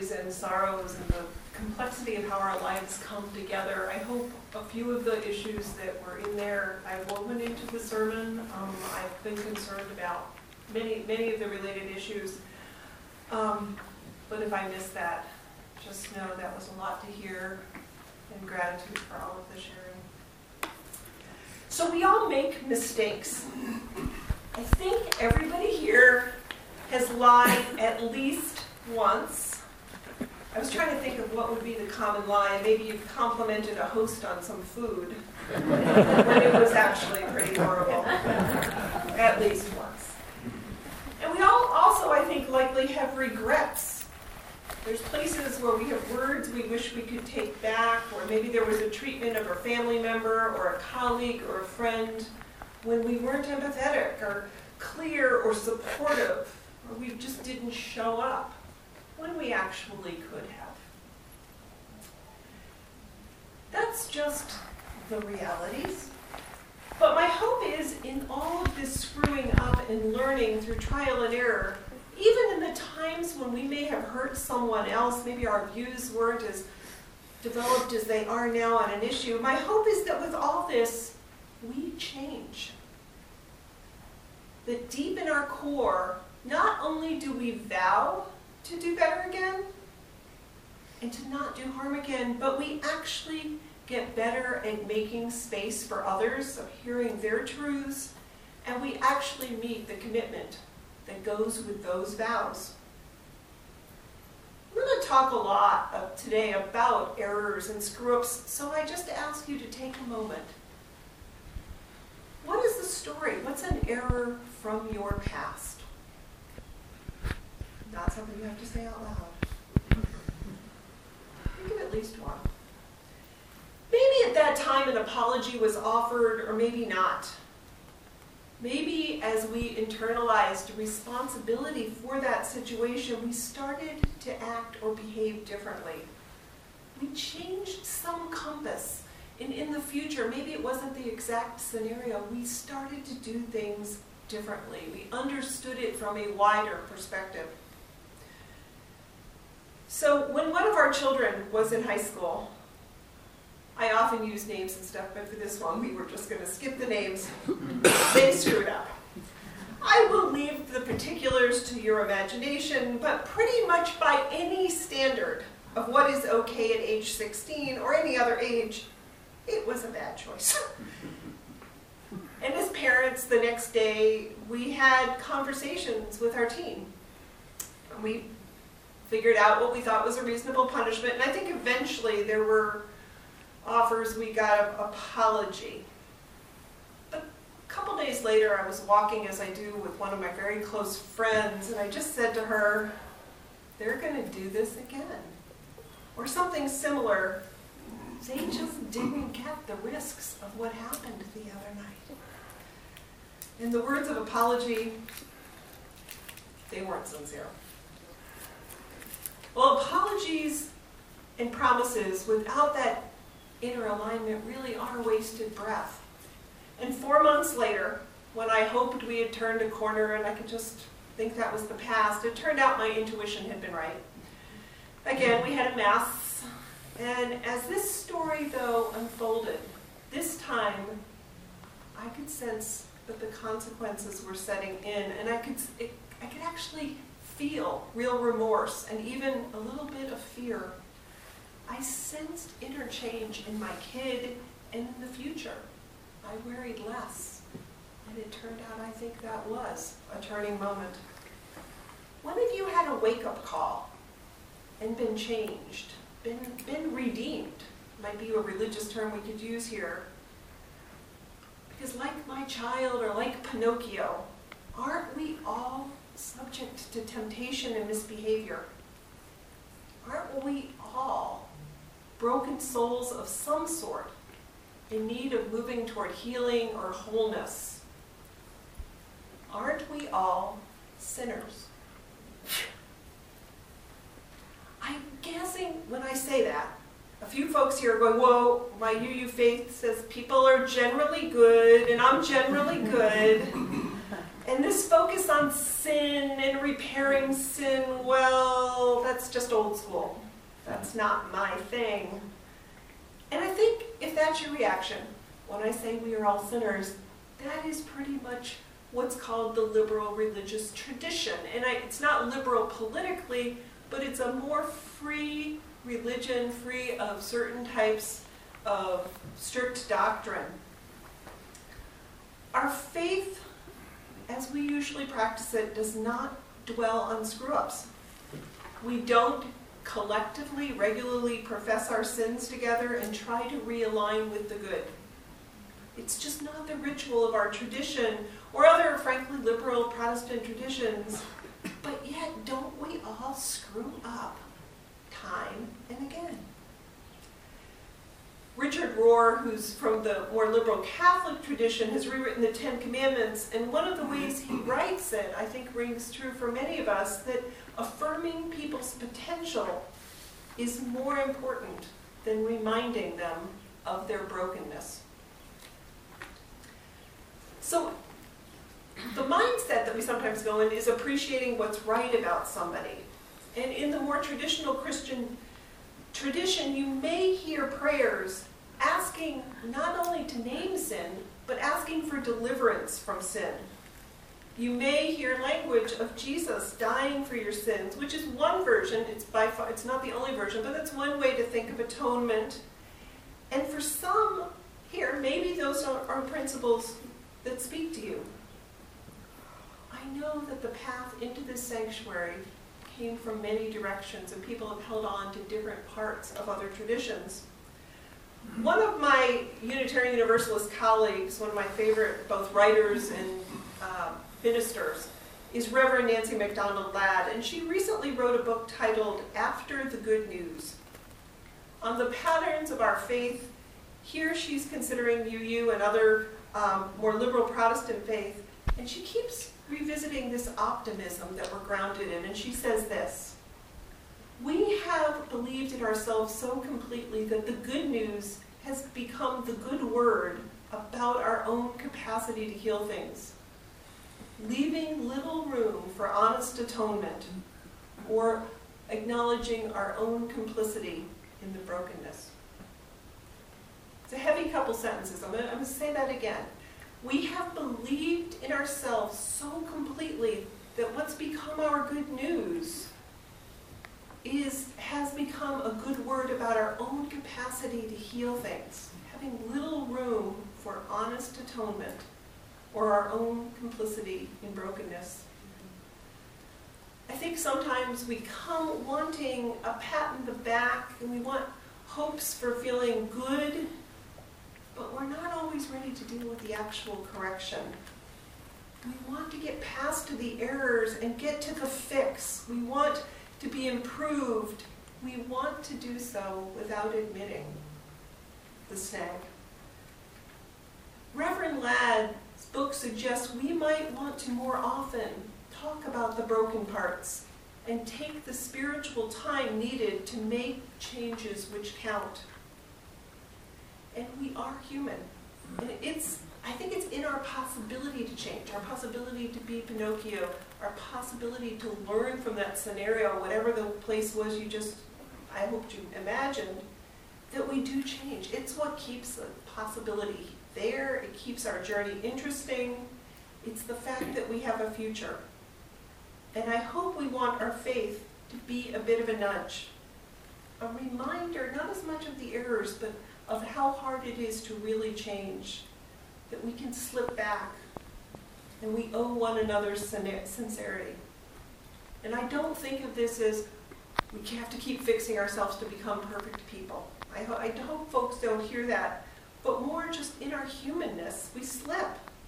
joys and sorrows and the complexity of how our lives come together. I hope a few of the issues that were in there I've woven into the sermon. I've been concerned about many of the related issues. But if I missed that, just know that was a lot to hear, and gratitude for all of the sharing. So we all make mistakes. I think everybody here has lied at least once. I was trying to think of what would be the common lie. Maybe you've complimented a host on some food when it was actually pretty horrible. At least once. And we all also, I think, likely have regrets. There's places where we have words we wish we could take back, or maybe there was a treatment of a family member or a colleague or a friend when we weren't empathetic or clear or supportive, or we just didn't show up when we actually could have. That's just the realities. But my hope is in all of this screwing up and learning through trial and error, even in the times when we may have hurt someone else, maybe our views weren't as developed as they are now on an issue, my hope is that with all this, we change. That deep in our core, not only do we vow to do better again and to not do harm again, but we actually get better at making space for others, of hearing their truths, and we actually meet the commitment that goes with those vows. I'm going to talk a lot today about errors and screw-ups, so I just ask you to take a moment. What is the story? What's an error from your past? Not something you have to say out loud. Think of at least one. Maybe at that time an apology was offered, or maybe not. Maybe as we internalized responsibility for that situation, we started to act or behave differently. We changed some compass. And in the future, maybe it wasn't the exact scenario, we started to do things differently. We understood it from a wider perspective. So when one of our children was in high school, I often use names and stuff, but for this one, we were just going to skip the names. They screwed up. I will leave the particulars to your imagination, but pretty much by any standard of what is okay at age 16 or any other age, it was a bad choice. And as parents, the next day, we had conversations with our team. And we figured out what we thought was a reasonable punishment, and I think eventually there were offers we got of apology. But a couple days later, I was walking, as I do, with one of my very close friends, and I just said to her, they're going to do this again. Or something similar. They just didn't get the risks of what happened the other night. In the words of apology, they weren't sincere. Well, apologies and promises without that inner alignment really are wasted breath. And 4 months later, when I hoped we had turned a corner and I could just think that was the past, it turned out my intuition had been right. Again, we had a mess. And as this story, though, unfolded, this time I could sense that the consequences were setting in, and I could actually feel real remorse and even a little bit of fear. I sensed interchange in my kid and in the future. I worried less. And it turned out I think that was a turning moment. When have you had a wake-up call and been changed, been redeemed? Might be a religious term we could use here. Because like my child or like Pinocchio, aren't we all subject to temptation and misbehavior? Aren't we all broken souls of some sort in need of moving toward healing or wholeness? Aren't we all sinners? I'm guessing when I say that, a few folks here are going, whoa, my UU faith says people are generally good, and I'm generally good. And this focus on sin and repairing sin, well, that's just old school. That's not my thing. And I think if that's your reaction, when I say we are all sinners, that is pretty much what's called the liberal religious tradition. And it's not liberal politically, but it's a more free religion, free of certain types of strict doctrine. Our faith, as we usually practice it, does not dwell on screw-ups. We don't collectively, regularly profess our sins together and try to realign with the good. It's just not the ritual of our tradition or other, frankly, liberal Protestant traditions. But yet, don't we all screw up time and again? Richard Rohr, who's from the more liberal Catholic tradition, has rewritten the Ten Commandments, and one of the ways he writes it, I think, rings true for many of us, that affirming people's potential is more important than reminding them of their brokenness. So, the mindset that we sometimes go in is appreciating what's right about somebody. And in the more traditional Christian tradition, you may hear prayers asking not only to name sin, but asking for deliverance from sin. You may hear language of Jesus dying for your sins, which is one version. It's not the only version, but that's one way to think of atonement. And for some here, maybe those are principles that speak to you. I know that the path into this sanctuary came from many directions, and people have held on to different parts of other traditions. One of my Unitarian Universalist colleagues, one of my favorite both writers and ministers, is Reverend Nancy MacDonald Ladd, and she recently wrote a book titled After the Good News. On the patterns of our faith, here she's considering UU and other more liberal Protestant faith, and she keeps revisiting this optimism that we're grounded in, and she says this: we have believed in ourselves so completely that the good news has become the good word about our own capacity to heal things, leaving little room for honest atonement or acknowledging our own complicity in the brokenness. It's a heavy couple sentences. I'm going to say that again. We have believed in ourselves so completely that what's become our good news has become a good word about our own capacity to heal things, having little room for honest atonement or our own complicity in brokenness. I think sometimes we come wanting a pat in the back, and we want hopes for feeling good, but we're not always ready to deal with the actual correction. We want to get past to the errors and get to the fix. We want to be improved. We want to do so without admitting the snag. Reverend Ladd's book suggests we might want to more often talk about the broken parts and take the spiritual time needed to make changes which count. And we are human. And I think it's in our possibility to change, our possibility to be Pinocchio, our possibility to learn from that scenario, whatever the place was I hoped you imagined, that we do change. It's what keeps the possibility there. It keeps our journey interesting. It's the fact that we have a future. And I hope we want our faith to be a bit of a nudge, a reminder, not as much of the errors, but of how hard it is to really change, that we can slip back, and we owe one another sincerity. And I don't think of this as we have to keep fixing ourselves to become perfect people. I hope folks don't hear that, but more just in our humanness, we slip.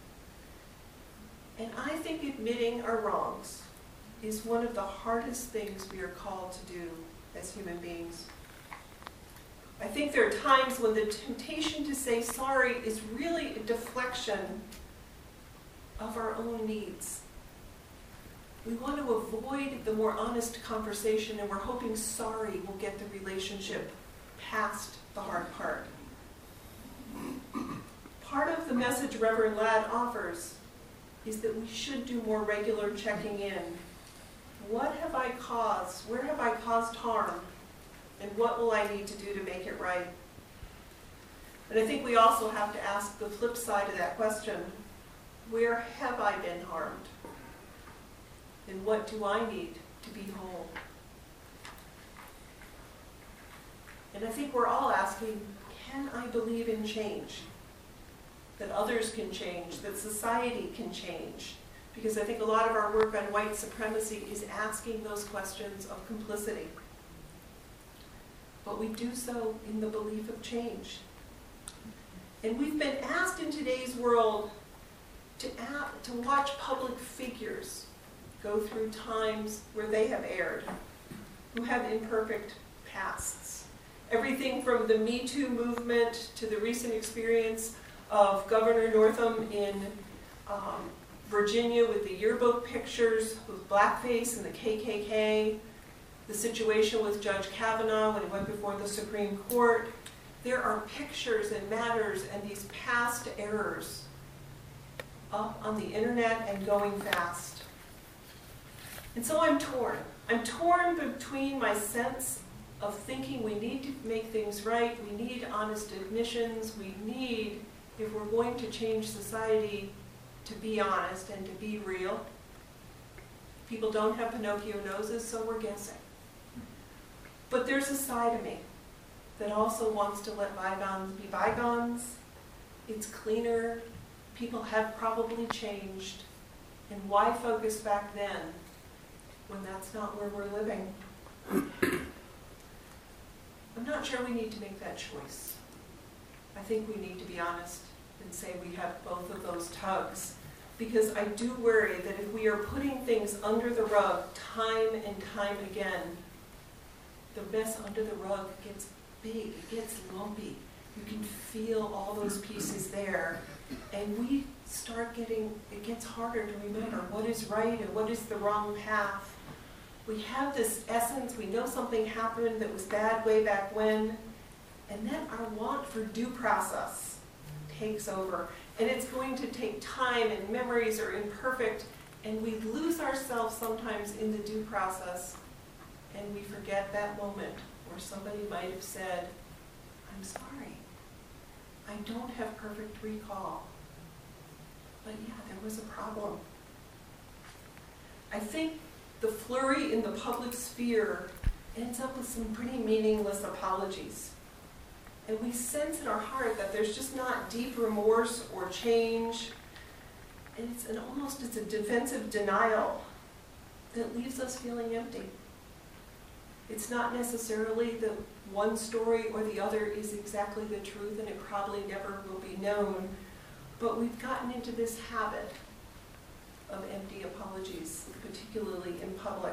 And I think admitting our wrongs is one of the hardest things we are called to do as human beings. I think there are times when the temptation to say sorry is really a deflection of our own needs. We want to avoid the more honest conversation, and we're hoping sorry will get the relationship past the hard part. Part of the message Reverend Ladd offers is that we should do more regular checking in. What have I caused? Where have I caused harm? And what will I need to do to make it right? And I think we also have to ask the flip side of that question. Where have I been harmed? And what do I need to be whole? And I think we're all asking, can I believe in change? That others can change, that society can change. Because I think a lot of our work on white supremacy is asking those questions of complicity. But we do so in the belief of change. And we've been asked in today's world to watch public figures go through times where they have erred, who have imperfect pasts. Everything from the Me Too movement to the recent experience of Governor Northam in Virginia with the yearbook pictures with blackface and the KKK, the situation with Judge Kavanaugh when he went before the Supreme Court. There are pictures and matters and these past errors up on the internet and going fast. And so I'm torn. I'm torn between my sense of thinking we need to make things right, we need honest admissions, we need, if we're going to change society, to be honest and to be real. People don't have Pinocchio noses, so we're guessing. But there's a side of me that also wants to let bygones be bygones. It's cleaner. People have probably changed. And why focus back then when that's not where we're living? I'm not sure we need to make that choice. I think we need to be honest and say we have both of those tugs. Because I do worry that if we are putting things under the rug time and time again, the mess under the rug gets big, it gets lumpy. You can feel all those pieces there. And we start getting, it gets harder to remember what is right and what is the wrong path. We have this essence, we know something happened that was bad way back when, and then our want for due process takes over. And it's going to take time, and memories are imperfect, and we lose ourselves sometimes in the due process, and we forget that moment where somebody might have said, I'm sorry, I don't have perfect recall, but yeah, there was a problem. I think the flurry in the public sphere ends up with some pretty meaningless apologies. And we sense in our heart that there's just not deep remorse or change. And it's a defensive denial that leaves us feeling empty. It's not necessarily that one story or the other is exactly the truth, and it probably never will be known. But we've gotten into this habit of empty apologies, particularly in public.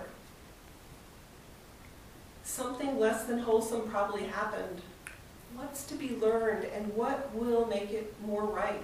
Something less than wholesome probably happened. What's to be learned, and what will make it more right?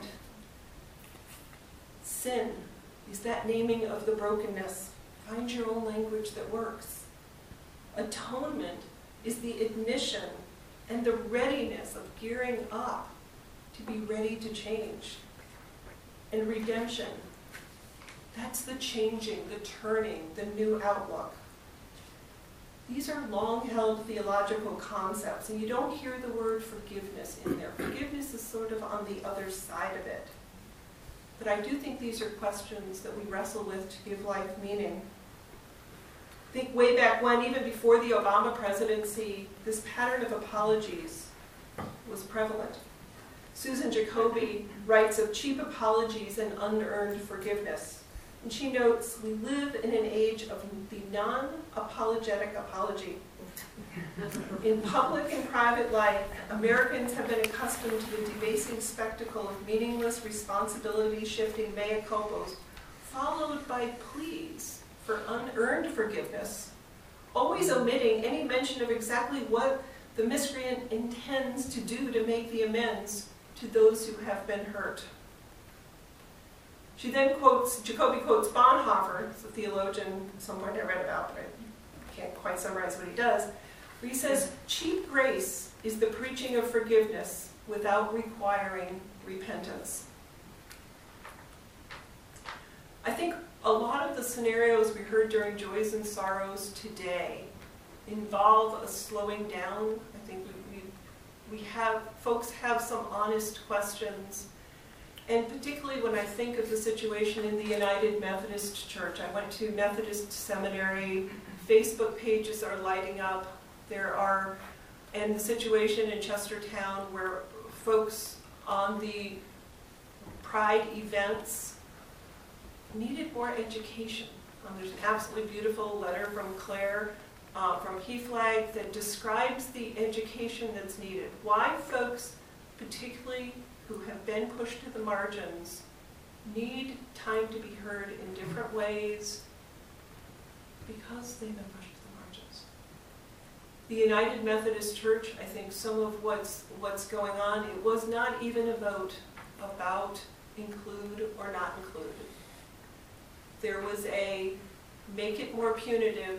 Sin is that naming of the brokenness. Find your own language that works. Atonement is the ignition and the readiness of gearing up to be ready to change. And redemption, that's the changing, the turning, the new outlook. These are long-held theological concepts, and you don't hear the word forgiveness in there. Forgiveness is sort of on the other side of it. But I do think these are questions that we wrestle with to give life meaning. I think way back when, even before the Obama presidency, this pattern of apologies was prevalent. Susan Jacoby writes of cheap apologies and unearned forgiveness. And she notes, we live in an age of the non-apologetic apology. In public and private life, Americans have been accustomed to the debasing spectacle of meaningless responsibility-shifting mea culpas, followed by pleas for unearned forgiveness, always omitting any mention of exactly what the miscreant intends to do to make the amends to those who have been hurt. She then Jacoby quotes Bonhoeffer, it's a theologian somewhere I read about, but I can't quite summarize what he does, where he says, cheap grace is the preaching of forgiveness without requiring repentance. I think a lot of the scenarios we heard during Joys and Sorrows today involve a slowing down. I think folks have some honest questions. And particularly when I think of the situation in the United Methodist Church. I went to Methodist Seminary, Facebook pages are lighting up. And the situation in Chestertown where folks on the Pride events needed more education. There's an absolutely beautiful letter from Claire from Heathlag that describes the education that's needed. Why folks, particularly who have been pushed to the margins, need time to be heard in different ways because they've been pushed to the margins. The United Methodist Church, I think some of what's going on, it was not even a vote about include or not include. There was a make it more punitive,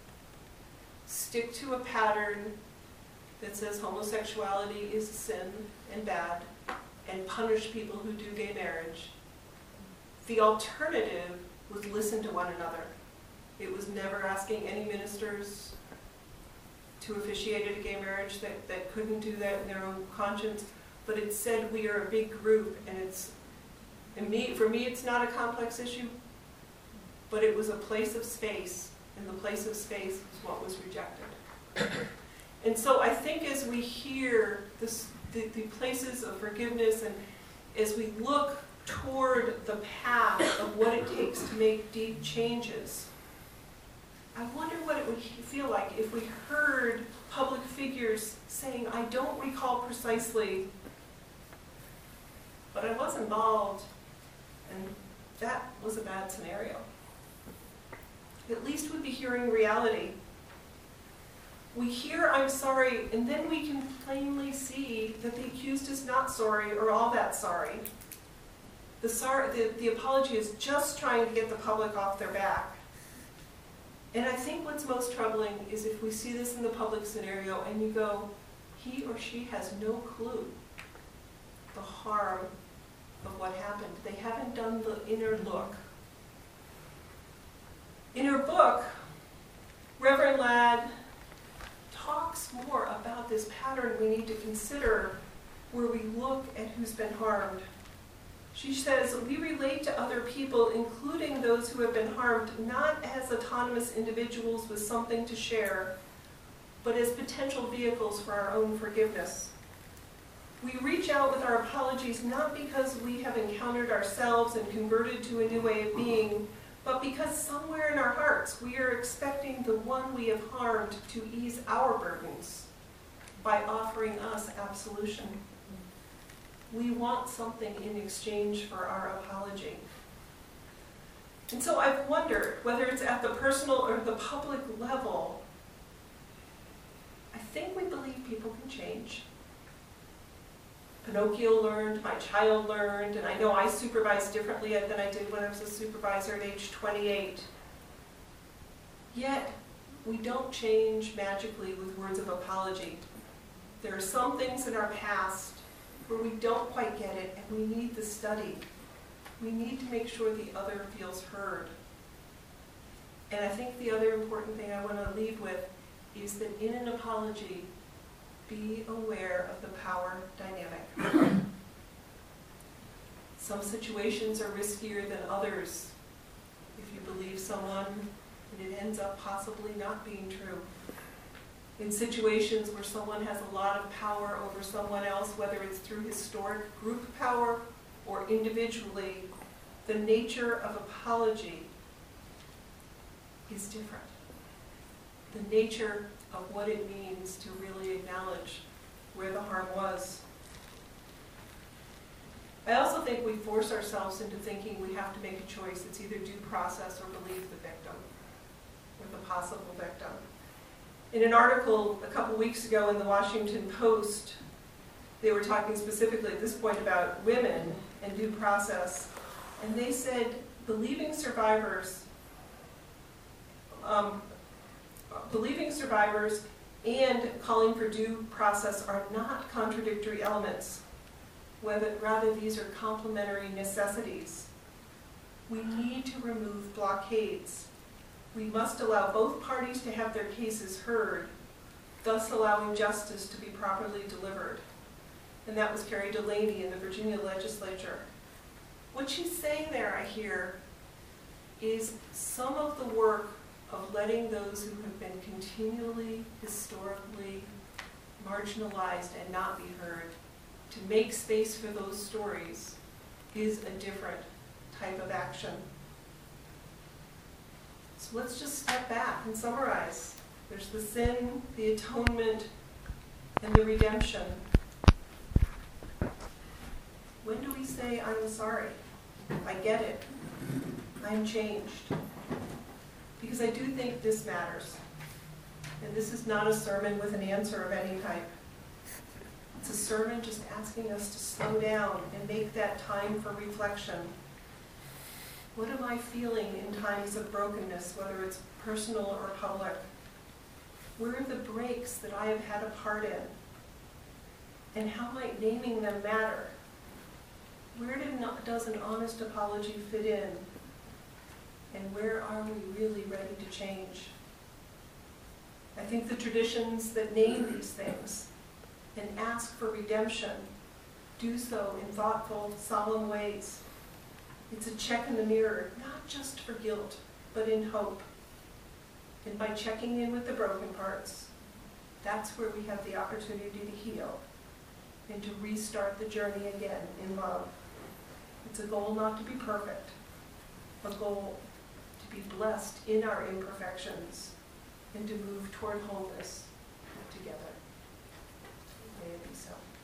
stick to a pattern that says homosexuality is a sin and bad, and punish people who do gay marriage. The alternative was listen to one another. It was never asking any ministers to officiate at a gay marriage that couldn't do that in their own conscience, but it said we are a big group, and for me it's not a complex issue, but it was a place of space, and the place of space is what was rejected. And so I think as we hear the places of forgiveness, and as we look toward the path of what it takes to make deep changes, I wonder what it would feel like if we heard public figures saying, I don't recall precisely, but I was involved, and that was a bad scenario. At least we'd be hearing reality. We hear, I'm sorry, and then we can plainly see that the accused is not sorry or all that sorry. The apology is just trying to get the public off their back. And I think what's most troubling is if we see this in the public scenario and you go, he or she has no clue the harm of what happened. They haven't done the inner look. In her book, Reverend Ladd talks more about this pattern we need to consider where we look at who's been harmed. She says, we relate to other people, including those who have been harmed, not as autonomous individuals with something to share, but as potential vehicles for our own forgiveness. We reach out with our apologies not because we have encountered ourselves and converted to a new way of being, but because somewhere in our hearts we are expecting the one we have harmed to ease our burdens by offering us absolution. We want something in exchange for our apology. And so I've wondered, whether it's at the personal or the public level, I think we believe people can change. Pinocchio learned, my child learned, and I know I supervise differently than I did when I was a supervisor at age 28. Yet, we don't change magically with words of apology. There are some things in our past where we don't quite get it, and we need the study. We need to make sure the other feels heard. And I think the other important thing I want to leave with is that in an apology, be aware of the power dynamic. Some situations are riskier than others. If you believe someone, and it ends up possibly not being true. In situations where someone has a lot of power over someone else, whether it's through historic group power or individually, the nature of apology is different. The nature of what it means to really acknowledge where the harm was. I also think we force ourselves into thinking we have to make a choice. It's either due process or believe the victim, or the possible victim. In an article a couple weeks ago in the Washington Post, they were talking specifically at this point about women and due process, and they said believing survivors and calling for due process are not contradictory elements. Rather, these are complementary necessities. We need to remove blockades. We must allow both parties to have their cases heard, thus allowing justice to be properly delivered. And that was Carrie Delaney in the Virginia legislature. What she's saying there, I hear, is some of the work of letting those who have been continually, historically marginalized and not be heard, to make space for those stories, is a different type of action. So let's just step back and summarize. There's the sin, the atonement, and the redemption. When do we say, I'm sorry? I get it. I'm changed. Because I do think this matters. And this is not a sermon with an answer of any type. It's a sermon just asking us to slow down and make that time for reflection. What am I feeling in times of brokenness, whether it's personal or public? Where are the breaks that I have had a part in? And how might naming them matter? Where does an honest apology fit in? And where are we really ready to change? I think the traditions that name these things and ask for redemption do so in thoughtful, solemn ways. It's a check in the mirror, not just for guilt, but in hope. And by checking in with the broken parts, that's where we have the opportunity to heal and to restart the journey again in love. It's a goal not to be perfect, a goal to be blessed in our imperfections and to move toward wholeness together. May it be so.